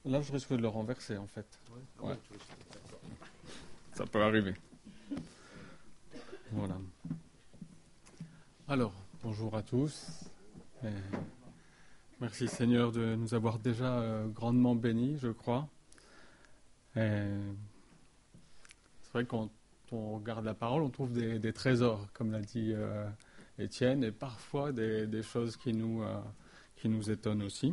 Là, je risque de le renverser, en fait. Ouais. Ouais. Ça peut arriver. Voilà. Alors, bonjour à tous. Et merci Seigneur de nous avoir déjà grandement bénis, je crois. Et c'est vrai que quand on regarde la parole, on trouve des trésors, comme l'a dit Étienne, et parfois des choses qui nous étonnent aussi.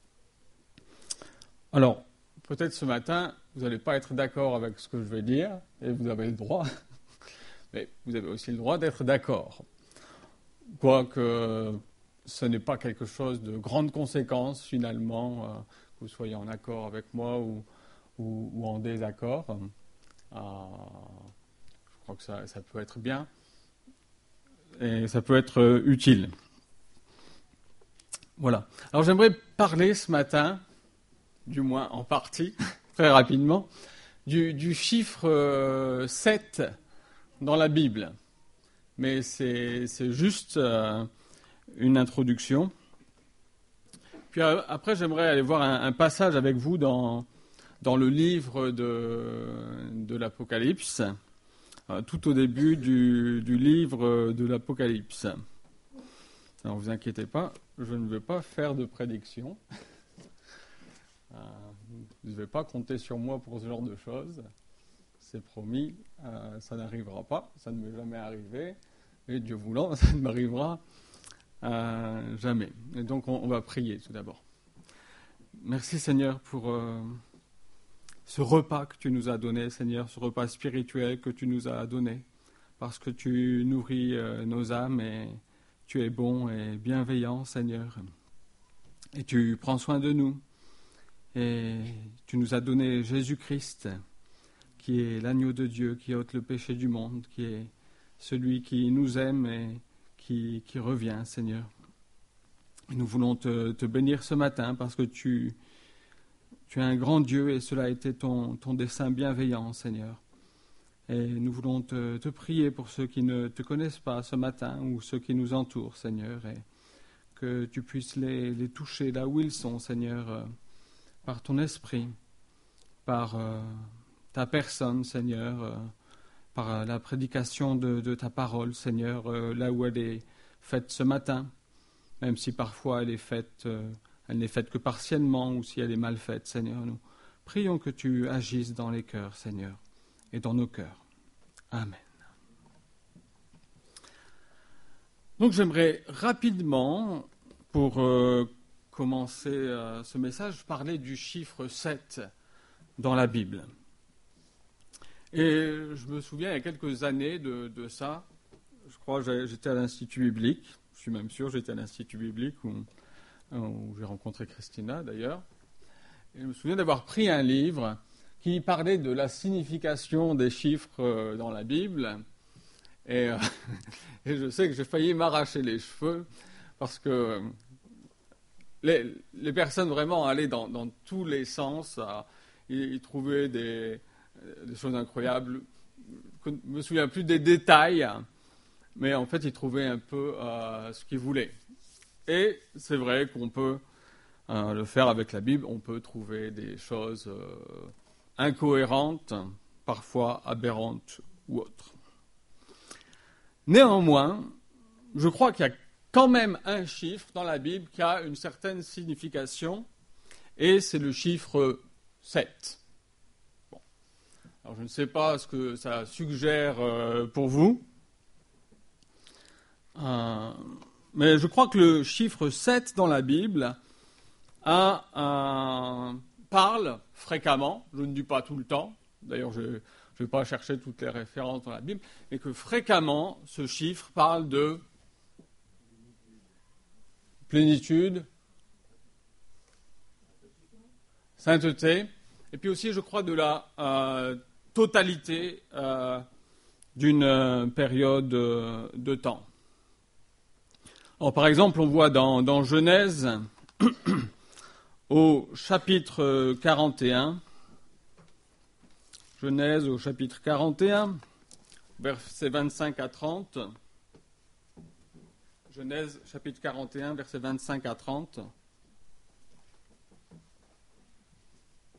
Alors, peut-être ce matin, vous n'allez pas être d'accord avec ce que je vais dire, et vous avez le droit, mais vous avez aussi le droit d'être d'accord. Quoique ce n'est pas quelque chose de grande conséquence, finalement, que vous soyez en accord avec moi ou en désaccord. Je crois que ça peut être bien et ça peut être utile. Voilà. Alors j'aimerais parler ce matin, du moins en partie, très rapidement, du chiffre 7 dans la Bible. Mais c'est juste une introduction. Puis après, j'aimerais aller voir un passage avec vous dans le livre de l'Apocalypse, tout au début du livre de l'Apocalypse. Alors, vous inquiétez pas, je ne vais pas faire de prédiction. Vous ne devez pas compter sur moi pour ce genre de choses. C'est promis, ça n'arrivera pas, ça ne m'est jamais arrivé. Et Dieu voulant, ça ne m'arrivera jamais. Et donc, on va prier tout d'abord. Merci Seigneur pour ce repas que tu nous as donné, Seigneur, ce repas spirituel que tu nous as donné, parce que tu nourris nos âmes et tu es bon et bienveillant, Seigneur. Et tu prends soin de nous. Et tu nous as donné Jésus-Christ, qui est l'agneau de Dieu, qui ôte le péché du monde, qui est celui qui nous aime et qui revient, Seigneur. Nous voulons te bénir ce matin parce que tu es un grand Dieu et cela a été ton dessein bienveillant, Seigneur. Et nous voulons te prier pour ceux qui ne te connaissent pas ce matin ou ceux qui nous entourent, Seigneur, et que tu puisses les toucher là où ils sont, Seigneur, par ton esprit, par ta personne, Seigneur, par la prédication de ta parole, Seigneur, là où elle est faite ce matin, même si parfois elle n'est faite que partiellement ou si elle est mal faite, Seigneur. Nous prions que tu agisses dans les cœurs, Seigneur, et dans nos cœurs. Amen. Donc j'aimerais rapidement, pour commencer ce message, parler du chiffre 7 dans la Bible. Et je me souviens, il y a quelques années de ça, je crois que j'étais à l'Institut biblique, je suis même sûr, j'étais à l'Institut biblique où j'ai rencontré Christina d'ailleurs. Et je me souviens d'avoir pris un livre qui parlait de la signification des chiffres dans la Bible. Et je sais que j'ai failli m'arracher les cheveux parce que les personnes vraiment allaient dans tous les sens. Ils trouvaient des choses incroyables. Je ne me souviens plus des détails, mais en fait, ils trouvaient un peu ce qu'ils voulaient. Et c'est vrai qu'on peut le faire avec la Bible. On peut trouver des choses incohérentes, parfois aberrantes ou autres. Néanmoins, je crois qu'il y a quand même un chiffre dans la Bible qui a une certaine signification, et c'est le chiffre 7. Bon. Alors, je ne sais pas ce que ça suggère pour vous, mais je crois que le chiffre 7 dans la Bible parle fréquemment, je ne dis pas tout le temps, d'ailleurs je ne vais pas chercher toutes les références dans la Bible, mais que fréquemment ce chiffre parle de plénitude, sainteté, et puis aussi je crois de la totalité d'une période de temps. Alors, par exemple, on voit dans Genèse au chapitre 41, Genèse au chapitre 41, versets 25 à 30. Genèse chapitre 41, versets 25 à 30.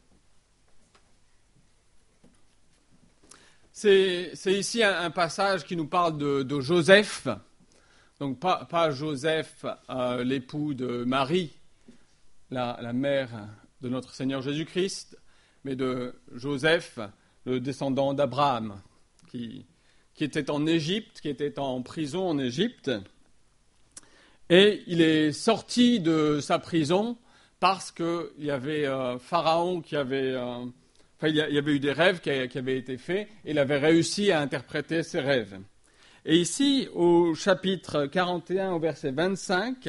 C'est ici un passage qui nous parle de Joseph. Donc pas Joseph, l'époux de Marie, la mère de notre Seigneur Jésus-Christ, mais de Joseph, le descendant d'Abraham, qui était en Égypte, qui était en prison en Égypte. Et il est sorti de sa prison parce qu'il y avait Pharaon qui avait... il y avait eu des rêves qui avaient été faits, et il avait réussi à interpréter ces rêves. Et ici, au chapitre 41, au verset 25,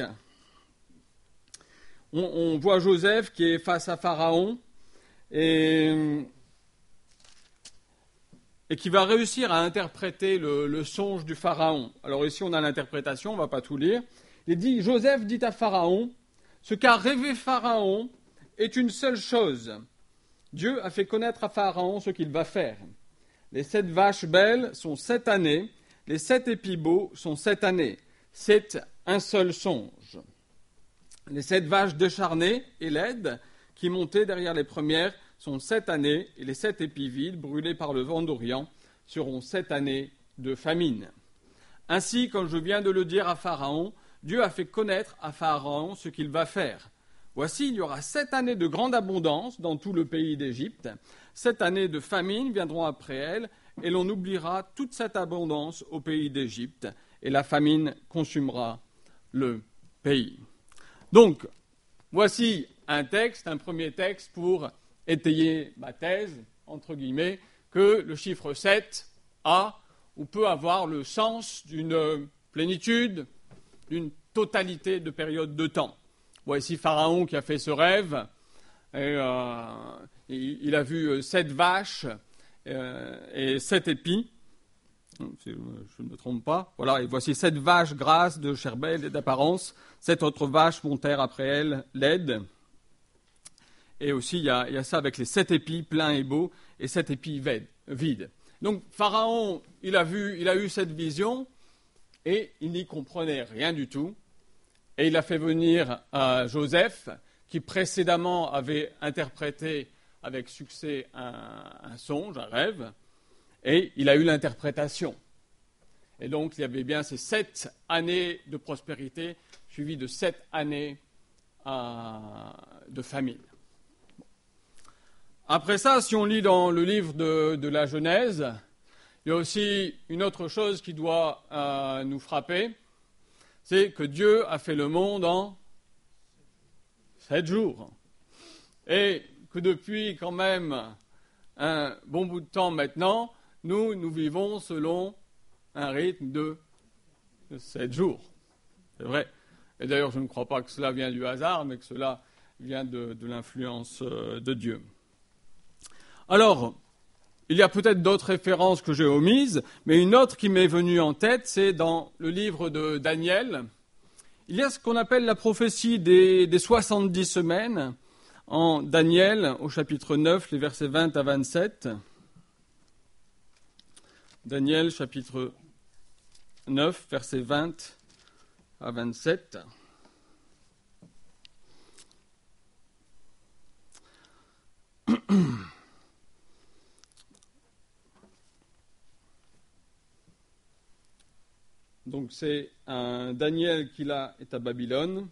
on voit Joseph qui est face à Pharaon et qui va réussir à interpréter le songe du Pharaon. Alors ici, on a l'interprétation, on ne va pas tout lire. Il dit, Joseph dit à Pharaon, ce qu'a rêvé Pharaon est une seule chose. Dieu a fait connaître à Pharaon ce qu'il va faire. Les 7 vaches belles sont 7 années, les 7 épis beaux sont 7 années. C'est un seul songe. Les 7 vaches décharnées et laides qui montaient derrière les premières sont 7 années, et les 7 épis vides, brûlés par le vent d'Orient, seront 7 années de famine. Ainsi, comme je viens de le dire à Pharaon, Dieu a fait connaître à Pharaon ce qu'il va faire. Voici, il y aura 7 années de grande abondance dans tout le pays d'Égypte. 7 années de famine viendront après elles, et l'on oubliera toute cette abondance au pays d'Égypte, et la famine consumera le pays. Donc, voici un premier texte pour étayer ma thèse, entre guillemets, que le chiffre 7 a ou peut avoir le sens d'une plénitude, d'une totalité de période de temps. Voici Pharaon qui a fait ce rêve, et, il a vu 7 vaches et 7 épis, si je ne me trompe pas. Voilà, et voici 7 vaches grasses de chair belle et d'apparence, 7 autres vaches montèrent après elles, laides. Et aussi, il y a ça avec les 7 épis pleins et beaux, et 7 épis vides. Donc, Pharaon, il a eu cette vision, et il n'y comprenait rien du tout. Et il a fait venir Joseph, qui précédemment avait interprété avec succès un songe, un rêve, et il a eu l'interprétation. Et donc, il y avait bien ces 7 années de prospérité, suivies de 7 années de famine. Après ça, si on lit dans le livre de la Genèse, il y a aussi une autre chose qui doit nous frapper, c'est que Dieu a fait le monde en 7 jours. Et que depuis quand même un bon bout de temps maintenant, nous vivons selon un rythme de 7 jours. C'est vrai. Et d'ailleurs, je ne crois pas que cela vient du hasard, mais que cela vient de l'influence de Dieu. Alors, il y a peut-être d'autres références que j'ai omises, mais une autre qui m'est venue en tête, c'est dans le livre de Daniel. Il y a ce qu'on appelle la prophétie des 70 semaines, en Daniel, au chapitre 9, les versets 20 à 27. Daniel, chapitre 9, versets 20 à 27. Donc c'est un Daniel qui là est à Babylone.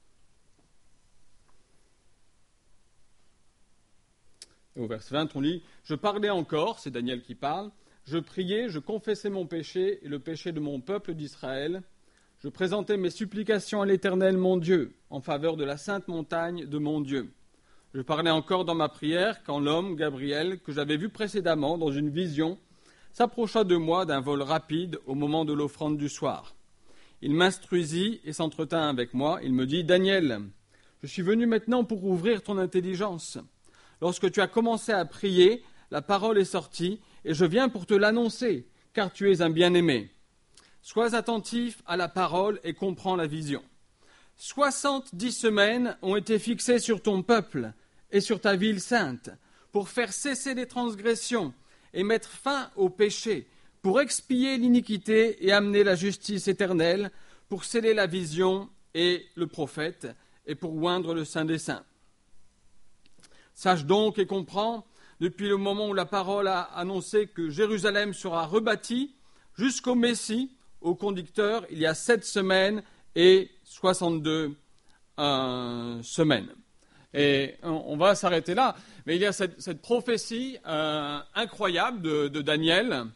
Et au verset 20, on lit « Je parlais encore », c'est Daniel qui parle, « je priais, je confessais mon péché et le péché de mon peuple d'Israël. Je présentais mes supplications à l'Éternel mon Dieu, en faveur de la sainte montagne de mon Dieu. Je parlais encore dans ma prière quand l'homme, Gabriel, que j'avais vu précédemment dans une vision, s'approcha de moi d'un vol rapide au moment de l'offrande du soir. Il m'instruisit et s'entretint avec moi. Il me dit « Daniel, je suis venu maintenant pour ouvrir ton intelligence. Lorsque tu as commencé à prier, la parole est sortie, et je viens pour te l'annoncer, car tu es un bien-aimé. Sois attentif à la parole et comprends la vision. 70 semaines ont été fixées sur ton peuple et sur ta ville sainte, pour faire cesser les transgressions et mettre fin au péché, pour expier l'iniquité et amener la justice éternelle, pour sceller la vision et le prophète, et pour oindre le Saint des Saints. Sache donc et comprends, depuis le moment où la parole a annoncé que Jérusalem sera rebâtie, jusqu'au Messie, au conducteur, il y a 7 semaines et 62 semaines. Et on va s'arrêter là. Mais il y a cette prophétie incroyable de Daniel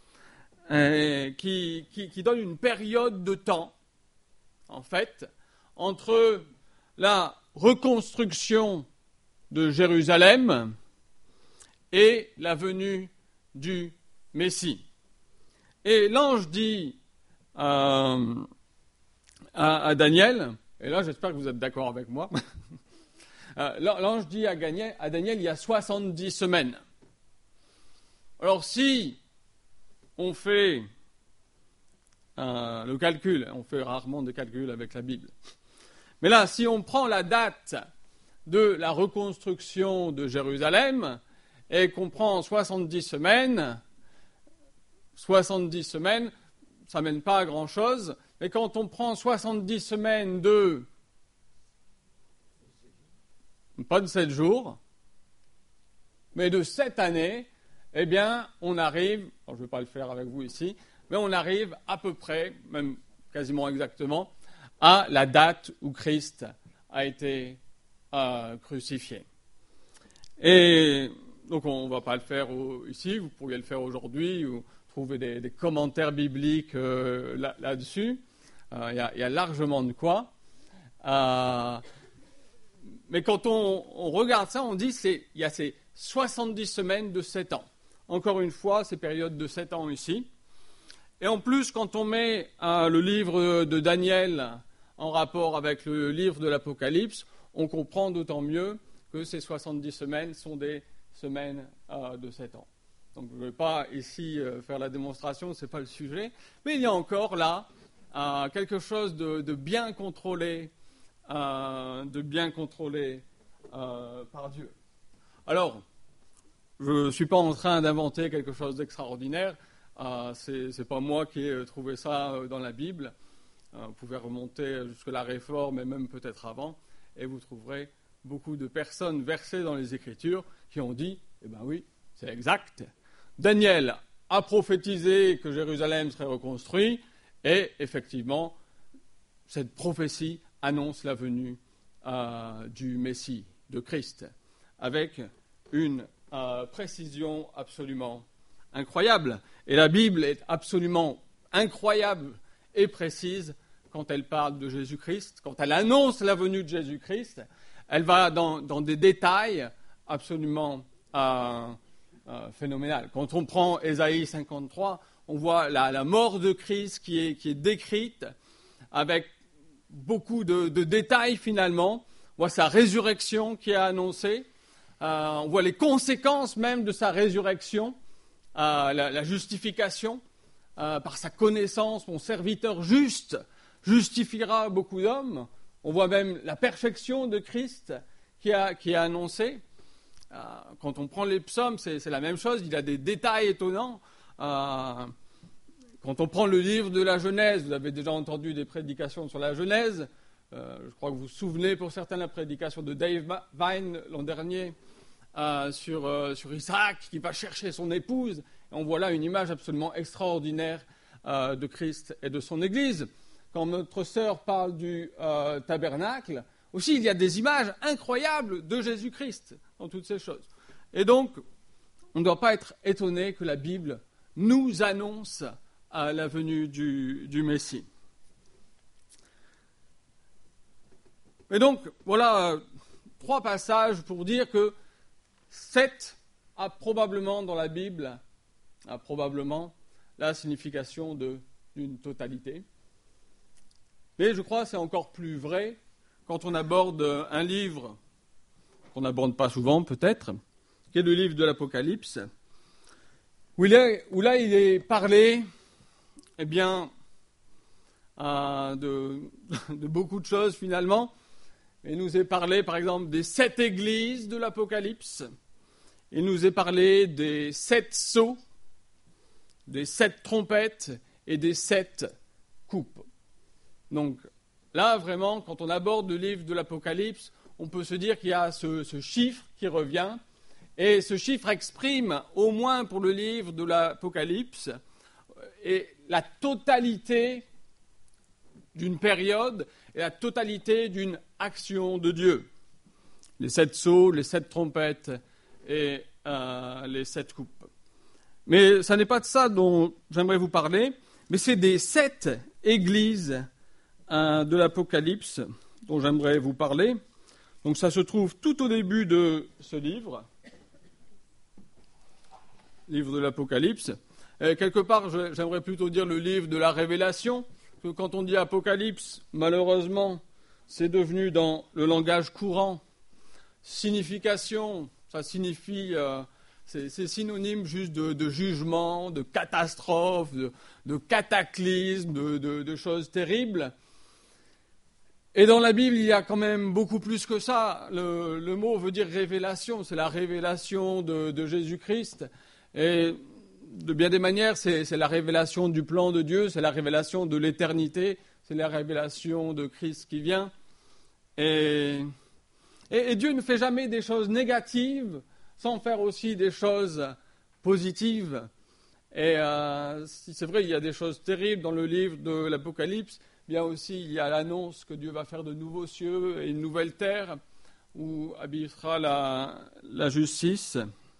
qui donne une période de temps, en fait, entre la reconstruction de Jérusalem et la venue du Messie. Et l'ange dit à Daniel, et là j'espère que vous êtes d'accord avec moi, l'ange dit à Daniel, il y a 70 semaines. Alors si on fait le calcul, on fait rarement de calcul avec la Bible, mais là, si on prend la date de la reconstruction de Jérusalem et qu'on prend 70 semaines, ça ne mène pas à grand-chose, mais quand on prend 70 semaines pas de 7 jours, mais de 7 années, eh bien, on arrive, je ne vais pas le faire avec vous ici, mais on arrive à peu près, même quasiment exactement, à la date où Christ a été crucifié. Et donc, on ne va pas le faire ici, vous pourriez le faire aujourd'hui, ou trouver des commentaires bibliques là-dessus. Il y a largement de quoi. Mais quand on regarde ça, on dit qu'il y a ces 70 semaines de 7 ans. Encore une fois, ces périodes de 7 ans ici. Et en plus, quand on met le livre de Daniel en rapport avec le livre de l'Apocalypse, on comprend d'autant mieux que ces 70 semaines sont des semaines de 7 ans. Donc je ne vais pas ici faire la démonstration, ce n'est pas le sujet, mais il y a encore là quelque chose de bien contrôlé, par Dieu. Alors, je ne suis pas en train d'inventer quelque chose d'extraordinaire, c'est pas moi qui ai trouvé ça dans la Bible. Vous pouvez remonter jusqu'à la Réforme et même peut-être avant, et vous trouverez beaucoup de personnes versées dans les Écritures qui ont dit, eh bien oui, c'est exact. Daniel a prophétisé que Jérusalem serait reconstruit, et effectivement, cette prophétie annonce la venue du Messie, de Christ, avec une précision absolument incroyable. Et la Bible est absolument incroyable et précise quand elle parle de Jésus-Christ, quand elle annonce la venue de Jésus-Christ. Elle va dans des détails absolument phénoménal. Quand on prend Ésaïe 53, on voit la mort de Christ qui est décrite avec beaucoup de détails finalement. On voit sa résurrection qui est annoncée. On voit les conséquences même de sa résurrection, la justification. Par sa connaissance, mon serviteur juste justifiera beaucoup d'hommes. On voit même la perfection de Christ qui est annoncée. Quand on prend les psaumes, c'est la même chose, il y a des détails étonnants. Quand on prend le livre de la Genèse, vous avez déjà entendu des prédications sur la Genèse. Je crois que vous vous souvenez pour certains de la prédication de Dave Vine l'an dernier sur Isaac qui va chercher son épouse. Et on voit là une image absolument extraordinaire de Christ et de son Église. Quand notre sœur parle du tabernacle, aussi il y a des images incroyables de Jésus-Christ dans toutes ces choses. Et donc, on ne doit pas être étonné que la Bible nous annonce la venue du Messie. Et donc, voilà 3 passages pour dire que 7 a probablement dans la Bible, a probablement la signification d'une totalité. Mais je crois que c'est encore plus vrai quand on aborde un livre qu'on n'aborde pas souvent peut-être, qui est le livre de l'Apocalypse, où là il est parlé eh bien, de beaucoup de choses finalement. Il nous est parlé par exemple des 7 églises de l'Apocalypse. Il nous est parlé des 7 sceaux, des 7 trompettes et des 7 coupes. Donc là, vraiment, quand on aborde le livre de l'Apocalypse, on peut se dire qu'il y a ce chiffre qui revient Et ce chiffre exprime, au moins pour le livre de l'Apocalypse, et la totalité d'une période et la totalité d'une action de Dieu. Les 7 sceaux, les 7 trompettes et les 7 coupes. Mais ce n'est pas de ça dont j'aimerais vous parler, mais c'est des 7 églises de l'Apocalypse dont j'aimerais vous parler. Donc ça se trouve tout au début de ce livre de l'Apocalypse. Quelque part, j'aimerais plutôt dire le livre de la Révélation, que quand on dit Apocalypse, malheureusement, c'est devenu dans le langage courant. Signification, ça signifie, c'est synonyme juste de jugement, de catastrophe, de cataclysme, de choses terribles. Et dans la Bible, il y a quand même beaucoup plus que ça. Le mot veut dire révélation, c'est la révélation de Jésus-Christ. Et de bien des manières, c'est la révélation du plan de Dieu, c'est la révélation de l'éternité, c'est la révélation de Christ qui vient. Et Dieu ne fait jamais des choses négatives sans faire aussi des choses positives. Et c'est vrai, il y a des choses terribles dans le livre de l'Apocalypse. Bien aussi, il y a l'annonce que Dieu va faire de nouveaux cieux et une nouvelle terre où habitera la justice.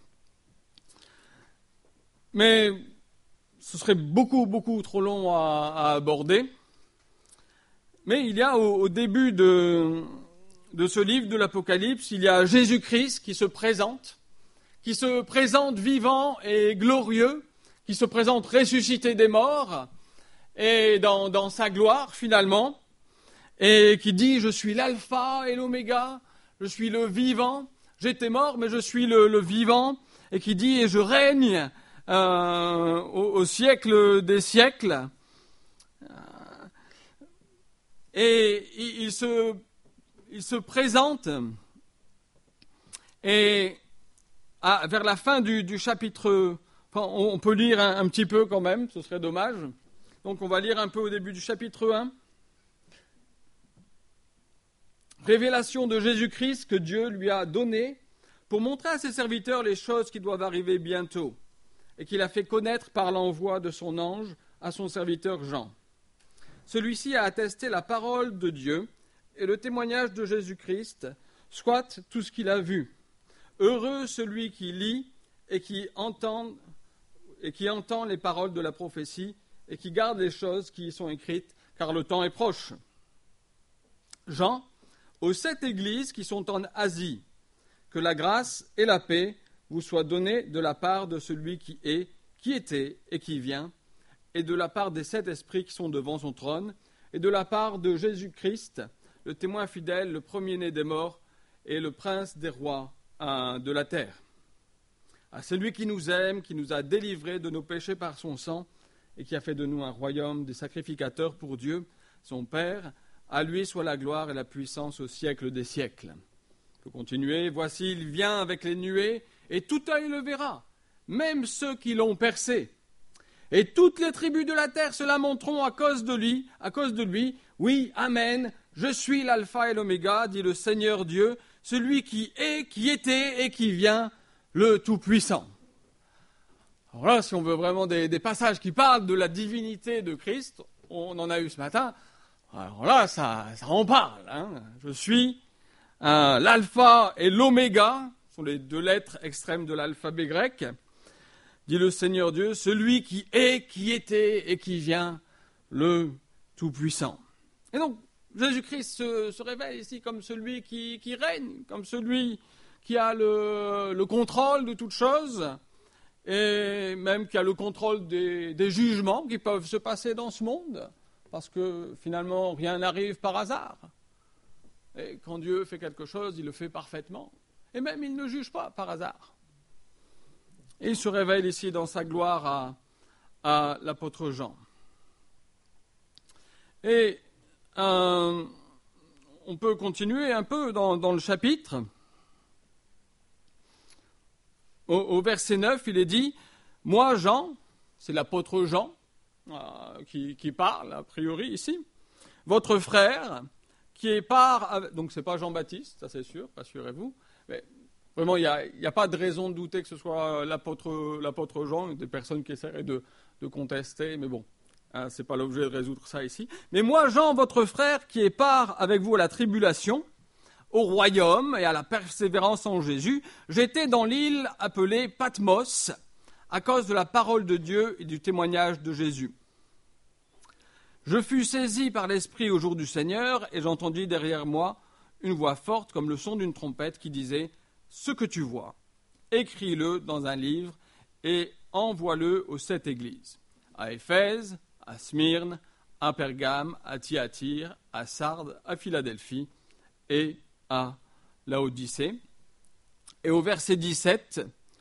Mais ce serait beaucoup, beaucoup trop long à aborder. Mais il y a au début de ce livre de l'Apocalypse, il y a Jésus-Christ qui se présente vivant et glorieux, qui se présente ressuscité des morts, et dans sa gloire finalement, et qui dit « Je suis l'alpha et l'oméga, je suis le vivant, j'étais mort mais je suis le vivant », et qui dit « Et je règne au siècle des siècles ». Et il se présente, et vers la fin du chapitre, enfin, on peut lire un petit peu quand même, ce serait dommage. Donc on va lire un peu au début du chapitre 1. Révélation de Jésus-Christ que Dieu lui a donnée pour montrer à ses serviteurs les choses qui doivent arriver bientôt, et qu'il a fait connaître par l'envoi de son ange à son serviteur Jean. Celui-ci a attesté la parole de Dieu et le témoignage de Jésus-Christ, soit tout ce qu'il a vu. Heureux celui qui lit et qui entend les paroles de la prophétie et qui garde les choses qui y sont écrites, car le temps est proche. Jean, aux 7 églises qui sont en Asie, que la grâce et la paix vous soient données de la part de celui qui est, qui était et qui vient, et de la part des 7 esprits qui sont devant son trône, et de la part de Jésus-Christ, le témoin fidèle, le premier-né des morts, et le prince des rois de la terre. À celui qui nous aime, qui nous a délivrés de nos péchés par son sang, et qui a fait de nous un royaume des sacrificateurs pour Dieu, son Père, à lui soit la gloire et la puissance au siècle des siècles. Je peux continuer. Voici, il vient avec les nuées, et tout œil le verra, même ceux qui l'ont percé. Et toutes les tribus de la terre se lamenteront à cause de lui. Oui, amen, je suis l'alpha et l'oméga, dit le Seigneur Dieu, celui qui est, qui était et qui vient, le Tout-Puissant. Alors là, si on veut vraiment des passages qui parlent de la divinité de Christ, on en a eu ce matin, alors là, ça en parle. Hein. Je suis l'alpha et l'oméga, ce sont les 2 lettres extrêmes de l'alphabet grec, dit le Seigneur Dieu, celui qui est, qui était et qui vient, le Tout-Puissant. Et donc, Jésus-Christ se révèle ici comme celui qui règne, comme celui qui a le contrôle de toutes choses, et même qui a le contrôle des jugements qui peuvent se passer dans ce monde, parce que finalement, rien n'arrive par hasard. Et quand Dieu fait quelque chose, il le fait parfaitement. Et même, il ne juge pas par hasard. Et il se révèle ici dans sa gloire à l'apôtre Jean. Et on peut continuer un peu dans le chapitre. Au verset 9, il est dit « Moi, Jean », c'est l'apôtre Jean qui parle, a priori, ici, « votre frère, qui est part... » donc, ce n'est pas Jean-Baptiste, ça c'est sûr, rassurez-vous. Mais Vraiment, il n'y a pas de raison de douter que ce soit l'apôtre Jean, des personnes qui essaieraient de contester, mais bon, hein, ce n'est pas l'objet de résoudre ça ici. Mais moi, Jean, votre frère, qui est part avec vous à la tribulation, au royaume et à la persévérance en Jésus, j'étais dans l'île appelée Patmos, à cause de la parole de Dieu et du témoignage de Jésus. Je fus saisi par l'Esprit au jour du Seigneur, et j'entendis derrière moi une voix forte comme le son d'une trompette qui disait « Ce que tu vois, écris-le dans un livre et envoie-le aux 7 églises, à Éphèse, à Smyrne, à Pergame, à Thyatire, à Sardes, à Philadelphie et à Laodicée. » Et au verset 17,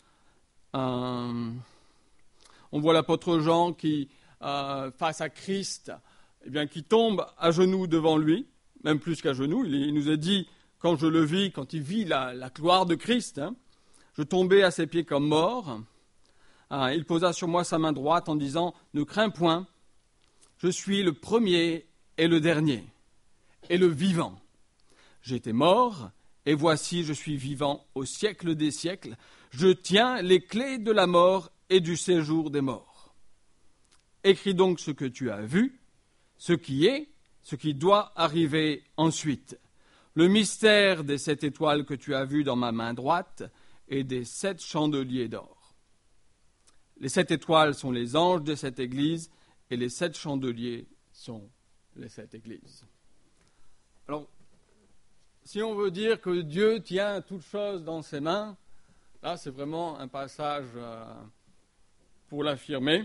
on voit l'apôtre Jean qui, face à Christ, qui tombe à genoux devant lui, même plus qu'à genoux. Il nous a dit, quand il vit la gloire de Christ, je tombais à ses pieds comme mort. Il posa sur moi sa main droite en disant, ne crains point, je suis le premier et le dernier, et le vivant. J'étais mort, et voici je suis vivant au siècle des siècles. Je tiens les clés de la mort et du séjour des morts. Écris donc ce que tu as vu, ce qui est, ce qui doit arriver ensuite. Le mystère des 7 étoiles que tu as vues dans ma main droite et des 7 chandeliers d'or. Les 7 étoiles sont les anges de cette église et les 7 chandeliers sont les 7 églises. Alors, si on veut dire que Dieu tient toutes choses dans ses mains, là c'est vraiment un passage pour l'affirmer.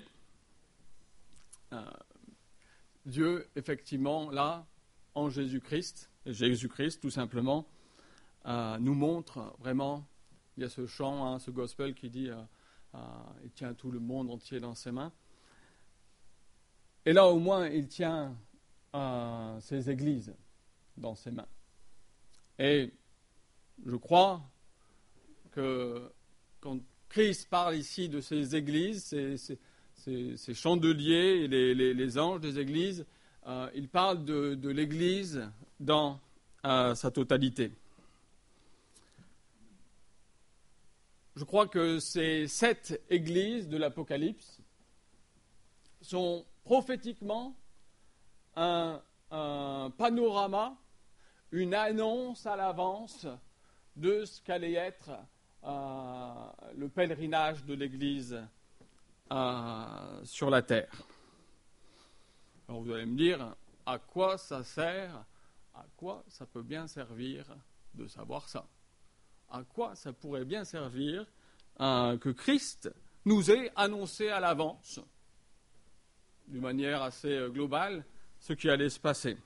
Dieu, effectivement, là, en Jésus-Christ tout simplement, nous montre vraiment, il y a ce chant, ce gospel qui dit il tient tout le monde entier dans ses mains. Et là, au moins, il tient ses églises dans ses mains. Et je crois que quand Christ parle ici de ces églises, ces chandeliers et les anges des églises, il parle de l'église dans sa totalité. Je crois que ces 7 églises de l'Apocalypse sont prophétiquement un panorama, une annonce à l'avance de ce qu'allait être le pèlerinage de l'Église sur la terre. Alors vous allez me dire, à quoi ça sert, à quoi ça peut bien servir de savoir ça? À quoi ça pourrait bien servir que Christ nous ait annoncé à l'avance, d'une manière assez globale, ce qui allait se passer?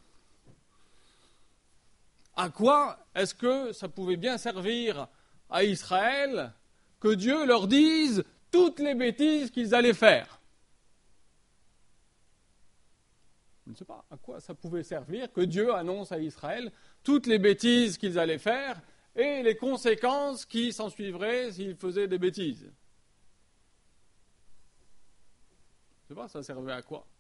À quoi est-ce que ça pouvait bien servir à Israël que Dieu leur dise toutes les bêtises qu'ils allaient faire? Je ne sais pas à quoi ça pouvait servir que Dieu annonce à Israël toutes les bêtises qu'ils allaient faire et les conséquences qui s'ensuivraient s'ils faisaient des bêtises. Je ne sais pas, ça servait à quoi?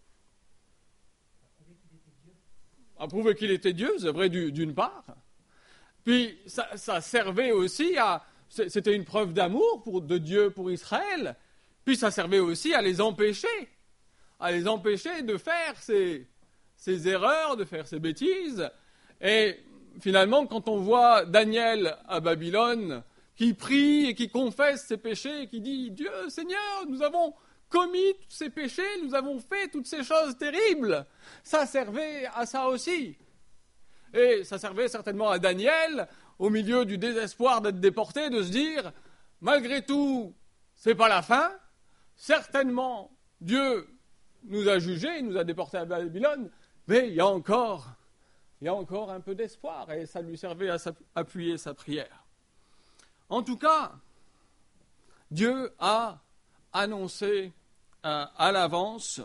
À prouver qu'il était Dieu, c'est vrai d'une part. Puis ça servait aussi à... C'était une preuve d'amour de Dieu pour Israël. Puis ça servait aussi à les empêcher de faire ces erreurs, de faire ces bêtises. Et finalement, quand on voit Daniel à Babylone, qui prie et qui confesse ses péchés, et qui dit « Dieu, Seigneur, nous avons commis tous ces péchés, nous avons fait toutes ces choses terribles », ça servait à ça aussi. Et ça servait certainement à Daniel, au milieu du désespoir d'être déporté, de se dire « Malgré tout, c'est pas la fin. Certainement, Dieu nous a jugés, il nous a déportés à Babylone, mais il y a encore un peu d'espoir. » Et ça lui servait à appuyer sa prière. En tout cas, Dieu a annoncé à l'avance,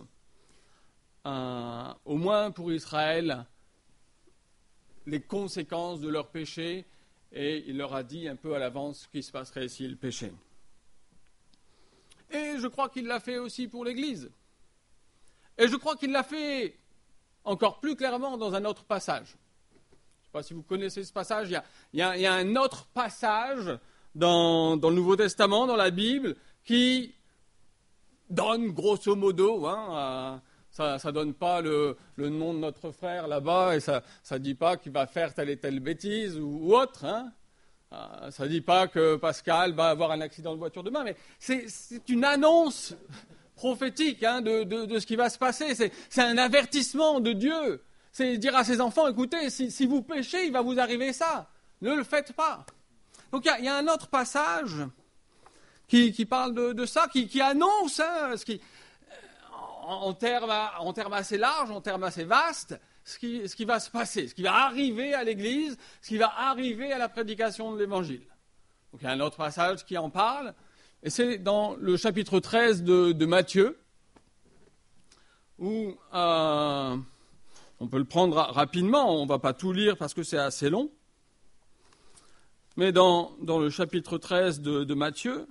au moins pour Israël, les conséquences de leur péché, et il leur a dit un peu à l'avance ce qui se passerait s'ils péchaient. Et je crois qu'il l'a fait aussi pour l'Église. Et je crois qu'il l'a fait encore plus clairement dans un autre passage. Je ne sais pas si vous connaissez ce passage, il y a un autre passage dans le Nouveau Testament, dans la Bible, qui donne grosso modo, ça donne pas le nom de notre frère là-bas et ça dit pas qu'il va faire telle et telle bêtise ou autre. Ça dit pas que Pascal va avoir un accident de voiture demain, mais c'est une annonce prophétique de ce qui va se passer. C'est un avertissement de Dieu. C'est dire à ses enfants, écoutez, si vous péchez, il va vous arriver ça. Ne le faites pas. Donc il y a un autre passage qui parle de ça, qui annonce ce qui, en termes assez larges, en termes assez vastes, ce qui va se passer, ce qui va arriver à l'Église, ce qui va arriver à la prédication de l'Évangile. Donc il y a un autre passage qui en parle, et c'est dans le chapitre 13 de Matthieu, où on peut le prendre rapidement, on ne va pas tout lire parce que c'est assez long, mais dans le chapitre 13 de Matthieu,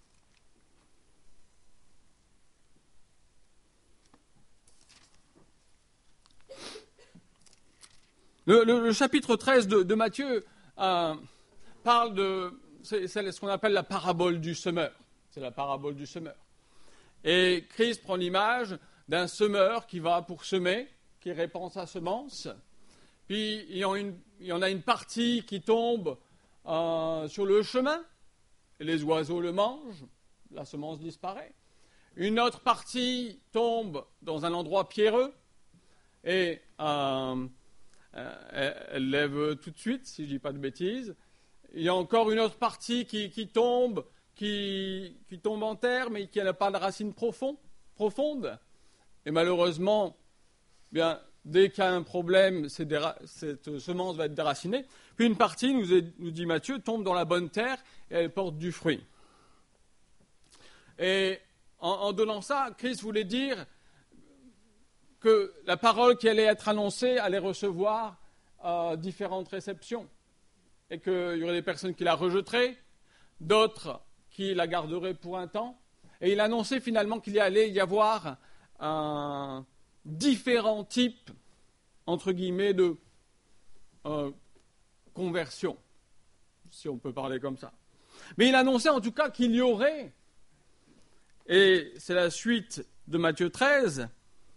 le chapitre 13 de Matthieu parle c'est ce qu'on appelle la parabole du semeur. C'est la parabole du semeur. Et Christ prend l'image d'un semeur qui va pour semer, qui répand sa semence. Puis il y en a une partie qui tombe sur le chemin, et les oiseaux le mangent, la semence disparaît. Une autre partie tombe dans un endroit pierreux, et elle lève tout de suite, si je ne dis pas de bêtises. Il y a encore une autre partie qui tombe en terre, mais qui n'a pas de racines profondes. Et malheureusement, bien, dès qu'il y a un problème, cette semence va être déracinée. Puis une partie, nous dit Matthieu, tombe dans la bonne terre et elle porte du fruit. Et en donnant ça, Christ voulait dire que la parole qui allait être annoncée allait recevoir différentes réceptions. Et qu'il y aurait des personnes qui la rejetteraient, d'autres qui la garderaient pour un temps. Et il annonçait finalement qu'il y allait y avoir différents types, entre guillemets, de conversion, si on peut parler comme ça. Mais il annonçait en tout cas qu'il y aurait, et c'est la suite de Matthieu 13,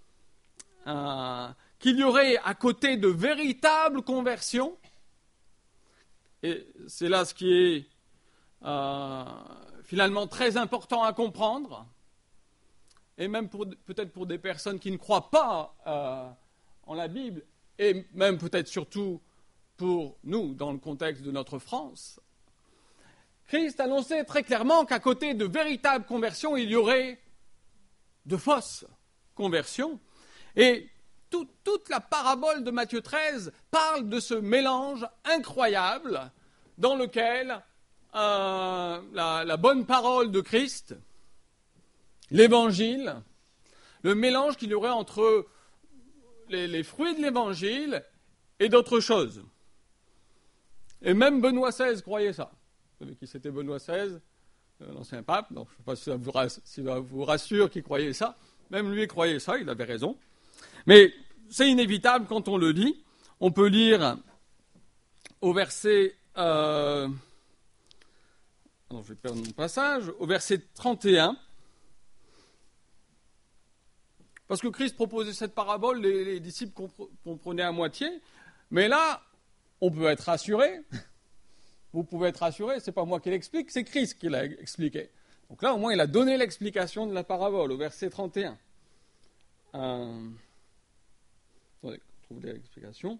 qu'il y aurait à côté de véritables conversions, et c'est là ce qui est finalement très important à comprendre, et même peut-être pour des personnes qui ne croient pas en la Bible, et même peut-être surtout pour nous, dans le contexte de notre France. Christ annonçait très clairement qu'à côté de véritables conversions, il y aurait de fausses conversions. Et toute la parabole de Matthieu 13 parle de ce mélange incroyable dans lequel la bonne parole de Christ, l'Évangile, le mélange qu'il y aurait entre les fruits de l'Évangile et d'autres choses. Et même Benoît XVI croyait ça. Vous savez qui c'était Benoît XVI, l'ancien pape. Donc, je ne sais pas si ça vous rassure qu'il croyait ça. Même lui croyait ça, il avait raison. Mais c'est inévitable quand on le lit. On peut lire au verset... je vais perdre mon passage. Au verset 31. Parce que Christ proposait cette parabole, les disciples comprenaient à moitié. Mais là, on peut être rassuré. Vous pouvez être rassuré, ce n'est pas moi qui l'explique, c'est Christ qui l'a expliqué. Donc là, au moins, il a donné l'explication de la parabole, au verset 31. Attendez, trouve l'explication.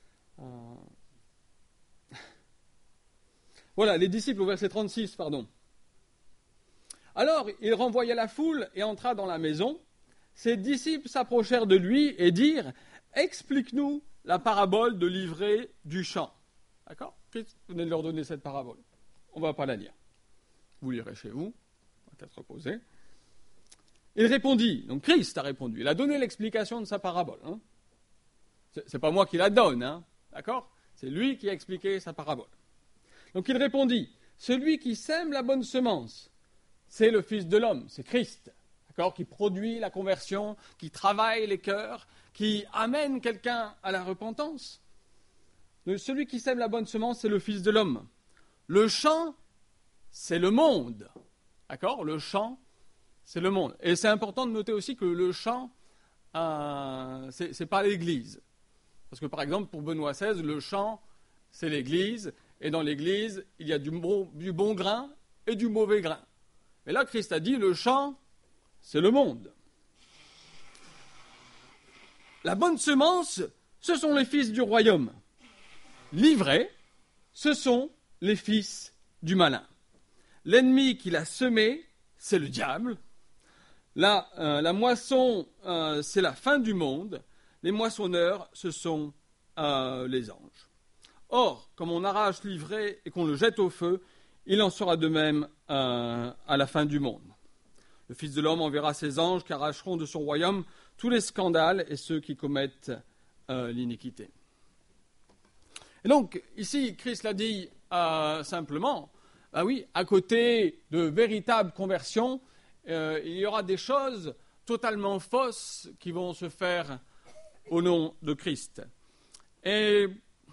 Voilà, les disciples, au verset 36, pardon. Alors, il renvoya la foule et entra dans la maison. Ses disciples s'approchèrent de lui et dirent « Explique-nous la parabole de l'ivraie du champ. » D'accord ? Christ venait de leur donner cette parabole. On ne va pas la lire. Vous lirez chez vous. On va peut-être reposer. Il répondit. Donc Christ a répondu. Il a donné l'explication de sa parabole. Hein. C'est pas moi qui la donne. Hein. D'accord ? C'est lui qui a expliqué sa parabole. Donc il répondit. Celui qui sème la bonne semence, c'est le Fils de l'homme. C'est Christ. D'accord ? Qui produit la conversion, qui travaille les cœurs, qui amène quelqu'un à la repentance. Donc, celui qui sème la bonne semence, c'est le Fils de l'homme. Le champ, c'est le monde. D'accord ? Le champ, c'est le monde. Et c'est important de noter aussi que le champ, c'est pas l'Église. Parce que par exemple, pour Benoît XVI, le champ, c'est l'Église. Et dans l'Église, il y a du bon grain et du mauvais grain. Et là, Christ a dit, le champ, c'est le monde. La bonne semence, ce sont les fils du royaume. L'ivraie, ce sont les fils du malin. L'ennemi qui l'a semé, c'est le diable. La moisson, c'est la fin du monde. Les moissonneurs, ce sont les anges. Or, comme on arrache l'ivraie et qu'on le jette au feu, il en sera de même à la fin du monde. Le Fils de l'homme enverra ses anges qui arracheront de son royaume tous les scandales et ceux qui commettent l'iniquité. Et donc, ici, Christ l'a dit simplement, oui, à côté de véritables conversions, il y aura des choses totalement fausses qui vont se faire au nom de Christ. Et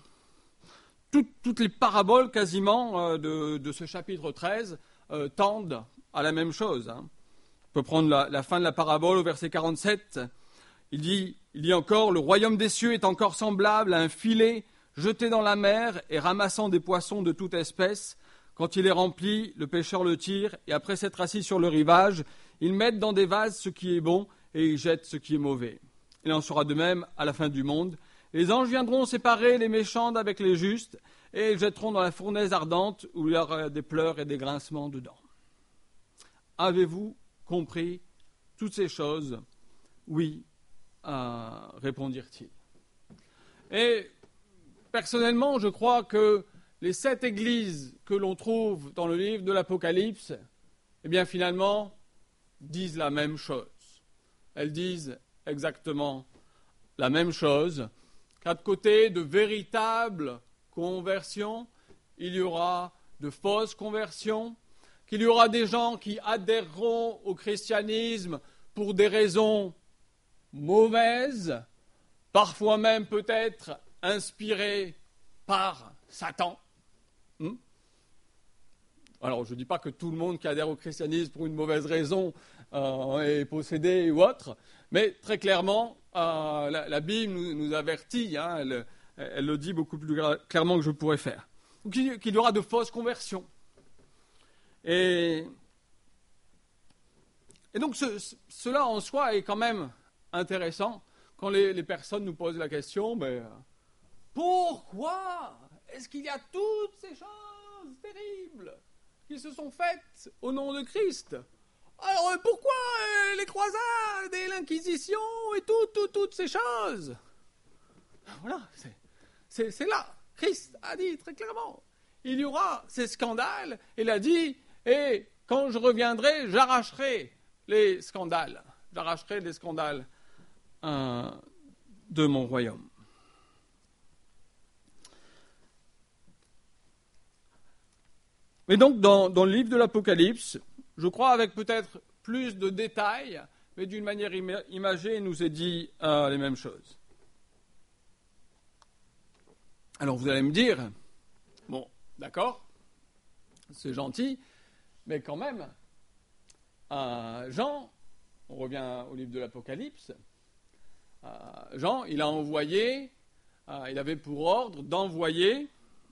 toutes les paraboles quasiment de ce chapitre 13 tendent à la même chose. On peut prendre la fin de la parabole au verset 47. Il dit encore, le royaume des cieux est encore semblable à un filet jeté dans la mer et ramassant des poissons de toute espèce. Quand il est rempli, le pêcheur le tire et après s'être assis sur le rivage, ils mettent dans des vases ce qui est bon et ils jettent ce qui est mauvais. Il en sera de même à la fin du monde. Les anges viendront séparer les méchants d'avec les justes et ils jetteront dans la fournaise ardente où il y aura des pleurs et des grincements dedans. Avez-vous compris toutes ces choses ? Oui, répondirent-ils. Et personnellement, je crois que les 7 églises que l'on trouve dans le livre de l'Apocalypse, eh bien finalement, disent la même chose. Elles disent exactement la même chose, qu'à côté de véritables conversions, il y aura de fausses conversions, qu'il y aura des gens qui adhéreront au christianisme pour des raisons mauvaises, parfois même peut-être inspirées par Satan. Alors, je ne dis pas que tout le monde qui adhère au christianisme pour une mauvaise raison est possédé ou autre, mais très clairement, la Bible nous avertit, elle le dit beaucoup plus clairement que je pourrais faire. Donc, qu'il y aura de fausses conversions. Et donc, cela en soi est quand même intéressant quand les personnes nous posent la question, pourquoi est-ce qu'il y a toutes ces choses terribles qui se sont faites au nom de Christ ? Alors pourquoi les croisades et l'Inquisition et toutes ces choses ? Voilà, c'est là. Christ a dit très clairement, il y aura ces scandales. Il a dit, et quand je reviendrai, j'arracherai les scandales. J'arracherai les scandales de mon royaume. Mais donc, dans le livre de l'Apocalypse, je crois avec peut-être plus de détails, mais d'une manière imagée, il nous est dit les mêmes choses. Alors vous allez me dire, bon, d'accord, c'est gentil, mais quand même, Jean, on revient au livre de l'Apocalypse, Jean, il a envoyé, il avait pour ordre d'envoyer,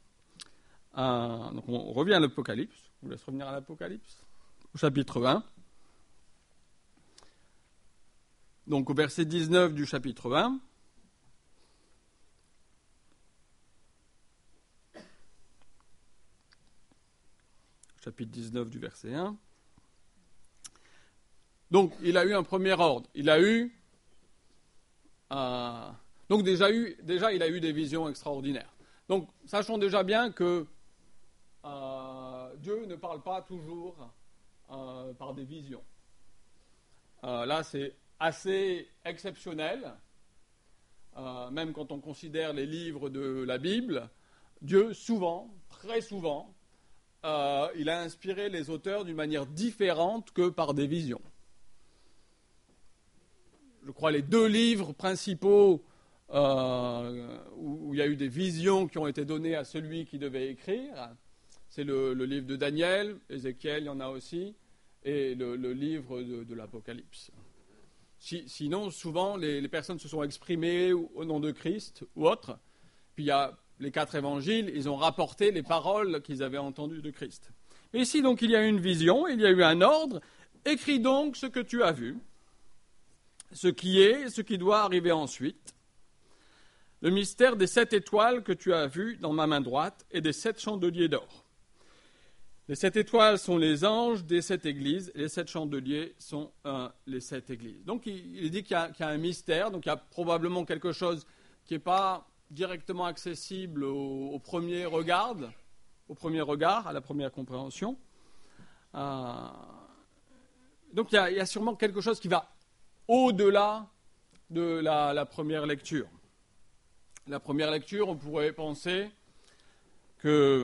donc on revient à l'Apocalypse, je vous laisse revenir à l'Apocalypse, au chapitre 1. Donc au verset 19 du chapitre 1. Chapitre 19 du verset 1. Donc il a eu un premier ordre. Il a eu... donc déjà il a eu des visions extraordinaires. Donc sachons déjà bien que Dieu ne parle pas toujours par des visions. Là c'est assez exceptionnel, même quand on considère les livres de la Bible, Dieu souvent, très souvent, il a inspiré les auteurs d'une manière différente que par des visions. Je crois les 2 livres principaux où il y a eu des visions qui ont été données à celui qui devait écrire, c'est le livre de Daniel, Ézéchiel, il y en a aussi, et le livre de l'Apocalypse. Sinon, souvent, les personnes se sont exprimées au nom de Christ ou autre. Puis il y a les 4 évangiles, ils ont rapporté les paroles qu'ils avaient entendues de Christ. Mais ici, donc, il y a une vision, il y a eu un ordre. Écris donc ce que tu as vu, ce qui est, ce qui doit arriver ensuite. Le mystère des 7 étoiles que tu as vues dans ma main droite et des 7 chandeliers d'or. Les 7 étoiles sont les anges des 7 églises, et les 7 chandeliers sont les 7 églises. Donc il dit qu'il y a un mystère, donc il y a probablement quelque chose qui n'est pas directement accessible au premier regard, à la première compréhension. Donc il y a sûrement quelque chose qui va au-delà de la première lecture. La première lecture, on pourrait penser que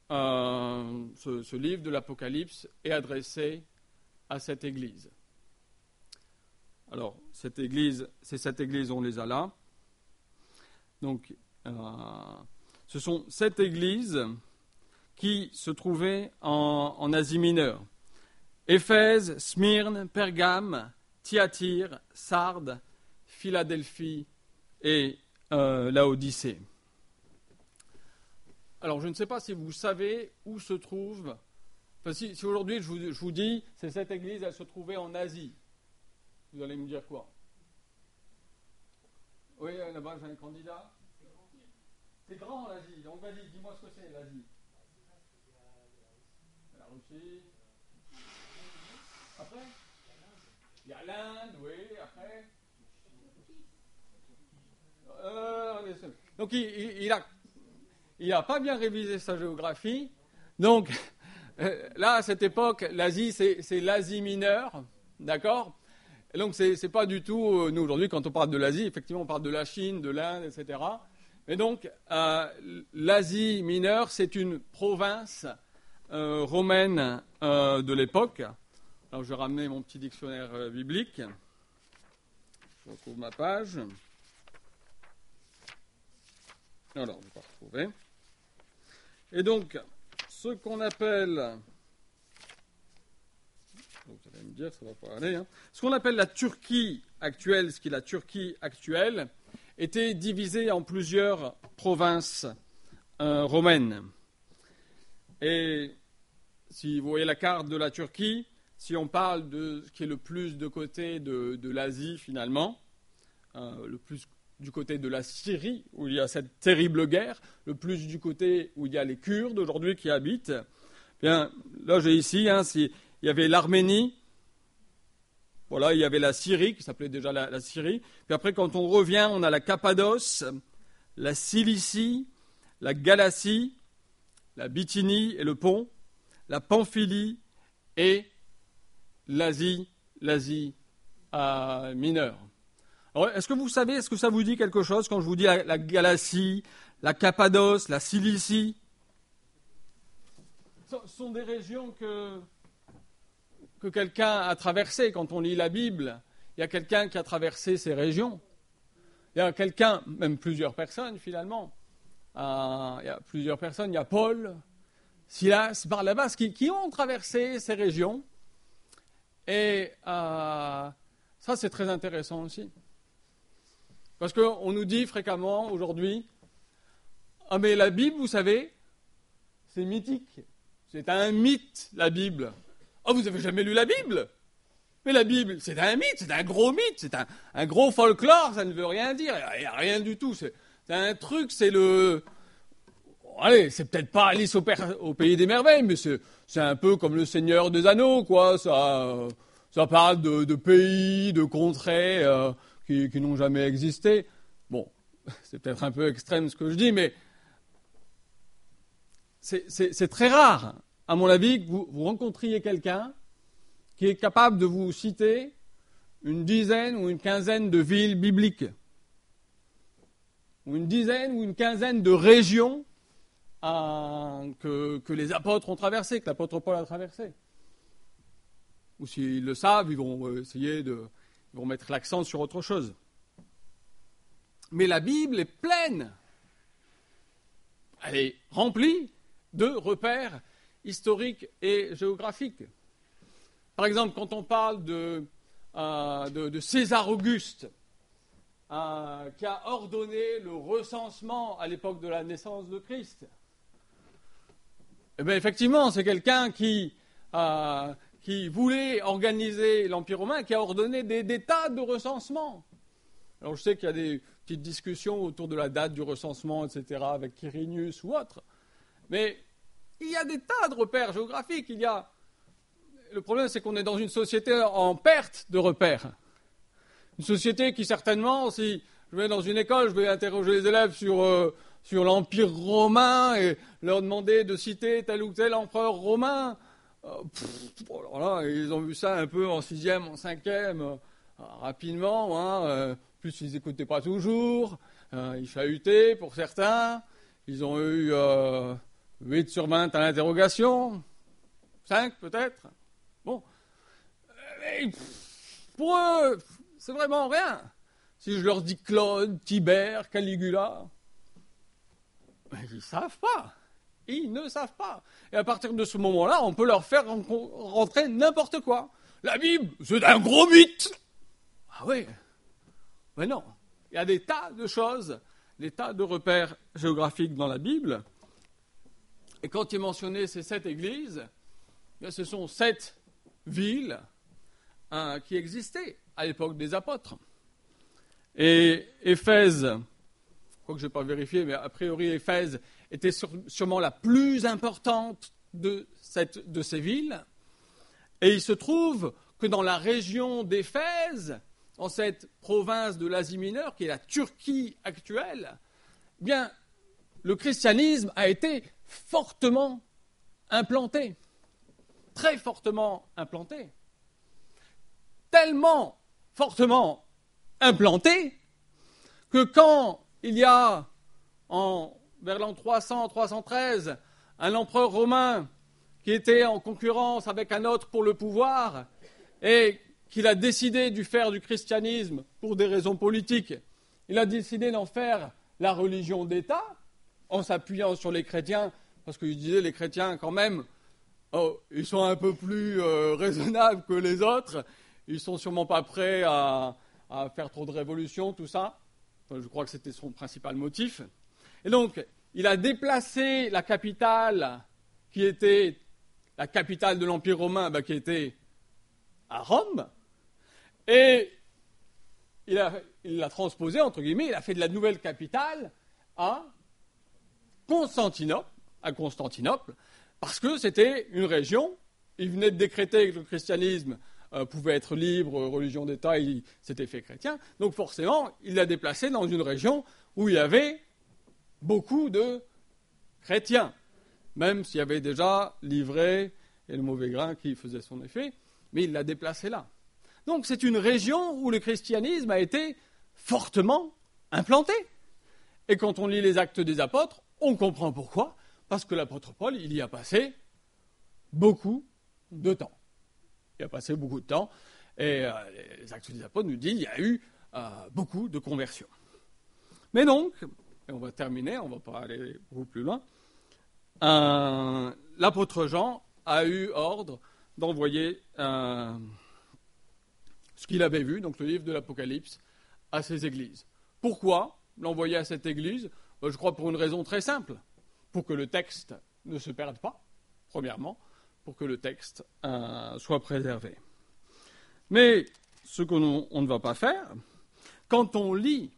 ce livre de l'Apocalypse est adressé à cette église. Alors, cette église, on les a là. Donc, ce sont 7 églises qui se trouvaient en Asie mineure. Éphèse, Smyrne, Pergame, Thyatire, Sardes, Philadelphie et Laodicée. Alors, je ne sais pas si vous savez où se trouve. Enfin, si aujourd'hui je vous dis, c'est cette église, elle se trouvait en Asie. Vous allez me dire quoi? Oui, là-bas, j'ai un candidat. C'est grand l'Asie. Donc, vas-y, dis-moi ce que c'est l'Asie. La Russie. Après, il y a l'Inde, oui, après. Donc, il a pas bien révisé sa géographie. Donc, là, à cette époque, l'Asie, c'est l'Asie mineure, d'accord? Et donc, c'est pas du tout, nous, aujourd'hui, quand on parle de l'Asie, effectivement, on parle de la Chine, de l'Inde, etc. Et donc, l'Asie mineure, c'est une province romaine de l'époque. Alors, je vais ramener mon petit dictionnaire biblique. Je retrouve ma page. Alors, je ne vais pas retrouver. Et donc, ce qu'on appelle... Vous allez me dire, ça ne va pas aller. Ce qu'on appelle la Turquie actuelle, ce qui est la Turquie actuelle, était divisé en plusieurs provinces romaines. Et si vous voyez la carte de la Turquie, si on parle de ce qui est le plus de côté de l'Asie finalement, le plus du côté de la Syrie, où il y a cette terrible guerre, le plus du côté où il y a les Kurdes aujourd'hui qui habitent, bien, là j'ai ici, il y avait l'Arménie, voilà, il y avait la Syrie, qui s'appelait déjà la Syrie. Puis après, quand on revient, on a la Cappadoce, la Cilicie, la Galatie, la Bithynie et le Pont, la Pamphylie et l'Asie mineure. Alors, est-ce que vous savez, est-ce que ça vous dit quelque chose quand je vous dis la Galatie, la Cappadoce, la Cilicie? Ce sont des régions que quelqu'un a traversé. Quand on lit la Bible, il y a quelqu'un qui a traversé ces régions. Il y a quelqu'un, même plusieurs personnes finalement. Il y a plusieurs personnes. Il y a Paul, Silas, Barnabas qui ont traversé ces régions. Et ça, c'est très intéressant aussi. Parce qu'on nous dit fréquemment aujourd'hui, ah mais la Bible, vous savez, c'est mythique. C'est un mythe, la Bible. Oh, vous n'avez jamais lu la Bible? Mais la Bible, c'est un mythe, c'est un gros mythe, c'est un gros folklore, ça ne veut rien dire, il n'y a rien du tout. C'est un truc, c'est le... Allez, c'est peut-être pas Alice au Pays des Merveilles, mais c'est un peu comme le Seigneur des Anneaux, quoi. Ça parle de pays, de contrées qui n'ont jamais existé. Bon, c'est peut-être un peu extrême ce que je dis, mais c'est très rare, à mon avis, que vous rencontriez quelqu'un qui est capable de vous citer une dizaine ou une quinzaine de villes bibliques, ou une dizaine ou une quinzaine de régions que les apôtres ont traversées, que l'apôtre Paul a traversées. Ou s'ils le savent, ils vont essayer ils vont mettre l'accent sur autre chose. Mais la Bible est pleine. Elle est remplie de repères historiques et géographiques. Par exemple, quand on parle de César Auguste, qui a ordonné le recensement à l'époque de la naissance de Christ, eh bien, effectivement, c'est quelqu'un qui voulait organiser l'Empire romain, qui a ordonné des tas de recensements. Alors, je sais qu'il y a des petites discussions autour de la date du recensement, etc., avec Quirinius ou autre, mais il y a des tas de repères géographiques. Le problème, c'est qu'on est dans une société en perte de repères. Une société qui, certainement, si je vais dans une école, je vais interroger les élèves sur l'Empire romain et leur demander de citer tel ou tel empereur romain. Alors là, ils ont vu ça un peu en 6e, en 5e, rapidement. Plus, ils n'écoutaient pas toujours. Ils chahutaient pour certains. Ils ont eu 8 sur 20 à l'interrogation. 5 peut-être. Bon. Mais, pour eux, c'est vraiment rien. Si je leur dis Claude, Tibère, Caligula, ils ne savent pas. Ils ne savent pas. Et à partir de ce moment-là, on peut leur faire rentrer n'importe quoi. La Bible, c'est un gros mythe. Ah oui. Mais non. Il y a des tas de choses, des tas de repères géographiques dans la Bible. Et quand il est mentionné ces 7 églises, ce sont 7 villes qui existaient à l'époque des apôtres. Et Éphèse, quoique je n'ai pas vérifié, mais a priori Éphèse était sûrement la plus importante de ces villes. Et il se trouve que dans la région d'Éphèse, dans cette province de l'Asie mineure, qui est la Turquie actuelle, eh bien, le christianisme a été fortement implanté, très fortement implanté, tellement fortement implanté que quand il y a, vers l'an 300-313, un empereur romain qui était en concurrence avec un autre pour le pouvoir et qu'il a décidé de faire du christianisme pour des raisons politiques, il a décidé d'en faire la religion d'État en s'appuyant sur les chrétiens, parce qu'il disait les chrétiens quand même, ils sont un peu plus raisonnables que les autres, ils sont sûrement pas prêts à faire trop de révolutions, tout ça. Enfin, je crois que c'était son principal motif. Et donc, il a déplacé la capitale, qui était la capitale de l'Empire romain, qui était à Rome, et il l'a transposé, entre guillemets, il a fait de la nouvelle capitale à Constantinople, parce que c'était une région, il venait de décréter que le christianisme pouvait être libre, religion d'État, il s'était fait chrétien, donc forcément, il l'a déplacé dans une région où il y avait beaucoup de chrétiens, même s'il y avait déjà l'ivraie et le mauvais grain qui faisaient son effet, mais il l'a déplacé là. Donc c'est une région où le christianisme a été fortement implanté. Et quand on lit les Actes des Apôtres, on comprend pourquoi, parce que l'apôtre Paul, il y a passé beaucoup de temps. Il a passé beaucoup de temps, et les Actes des Apôtres nous disent qu'il y a eu beaucoup de conversions. Mais donc, et on va terminer, on ne va pas aller beaucoup plus loin, l'apôtre Jean a eu ordre d'envoyer ce qu'il avait vu, donc le livre de l'Apocalypse, à ces églises. Pourquoi l'envoyer à cette église ? Je crois pour une raison très simple, pour que le texte ne se perde pas, premièrement, pour que le texte soit préservé. Mais ce qu'on ne va pas faire, quand on lit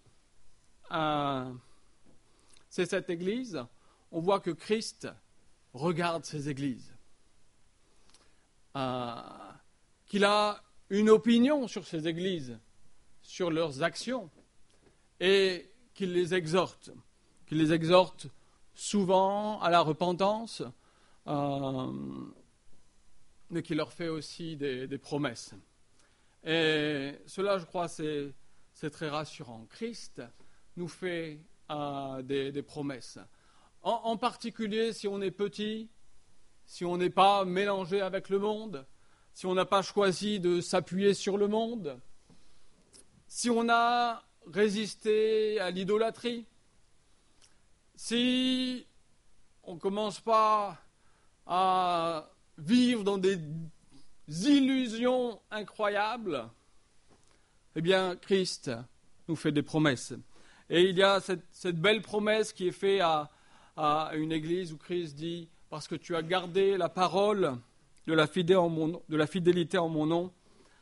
cette église, on voit que Christ regarde ces églises, qu'il a une opinion sur ces églises, sur leurs actions, et qu'il les exhorte souvent à la repentance, mais qu'il leur fait aussi des promesses. Et cela, je crois, c'est très rassurant. Christ nous fait des promesses. En particulier, si on est petit, si on n'est pas mélangé avec le monde, si on n'a pas choisi de s'appuyer sur le monde, si on a résisté à l'idolâtrie, si on ne commence pas à vivre dans des illusions incroyables, eh bien, Christ nous fait des promesses. Et il y a cette belle promesse qui est faite à une église où Christ dit « Parce que tu as gardé la parole de la fidélité en mon nom,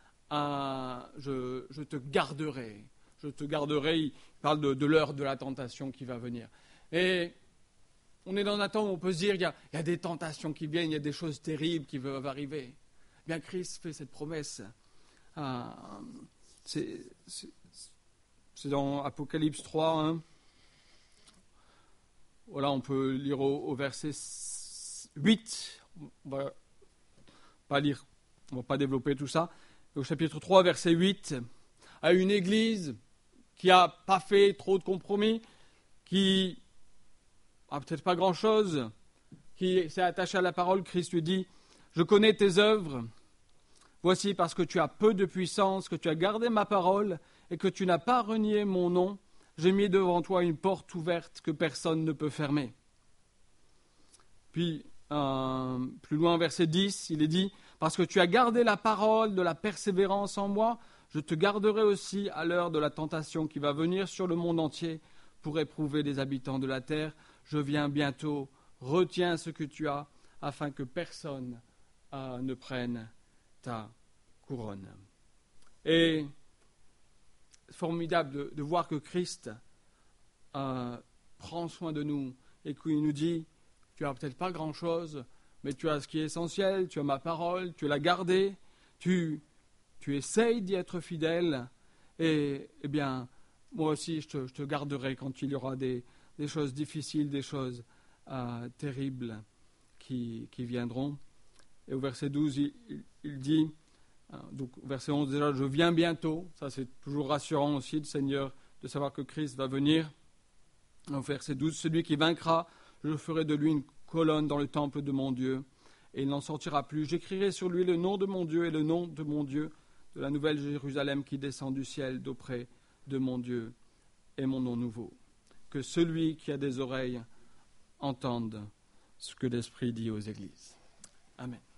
je te garderai. » Je te garderai, il parle de l'heure de la tentation qui va venir. Et on est dans un temps où on peut se dire il y a des tentations qui viennent, il y a des choses terribles qui peuvent arriver. Eh bien, Christ fait cette promesse. C'est dans Apocalypse 3. Hein. Voilà, on peut lire au verset 8. On va pas lire, on va pas développer tout ça. Au chapitre 3, verset 8, à une église qui n'a pas fait trop de compromis, qui n'a peut-être pas grand-chose, qui s'est attaché à la parole, Christ lui dit « Je connais tes œuvres. Voici parce que tu as peu de puissance, que tu as gardé ma parole et que tu n'as pas renié mon nom, j'ai mis devant toi une porte ouverte que personne ne peut fermer. » Puis, plus loin, verset 10, il est dit « Parce que tu as gardé la parole de la persévérance en moi, je te garderai aussi à l'heure de la tentation qui va venir sur le monde entier pour éprouver les habitants de la terre. Je viens bientôt, retiens ce que tu as, afin que personne ne prenne ta couronne. » Et c'est formidable de voir que Christ prend soin de nous et qu'il nous dit « Tu n'as peut-être pas grand-chose, mais tu as ce qui est essentiel, tu as ma parole, tu l'as gardée, tu essayes d'y être fidèle, et eh bien, moi aussi je te garderai quand il y aura des choses difficiles, des choses terribles qui viendront. » Et au verset 12, il dit, donc verset 11 déjà, « Je viens bientôt », ça c'est toujours rassurant aussi, le Seigneur, de savoir que Christ va venir. Au verset 12, « Celui qui vaincra, je ferai de lui une colonne dans le temple de mon Dieu, et il n'en sortira plus. J'écrirai sur lui le nom de mon Dieu et le nom de mon Dieu, de la nouvelle Jérusalem qui descend du ciel d'auprès de mon Dieu et mon nom nouveau. Que celui qui a des oreilles entende ce que l'Esprit dit aux églises. » Amen.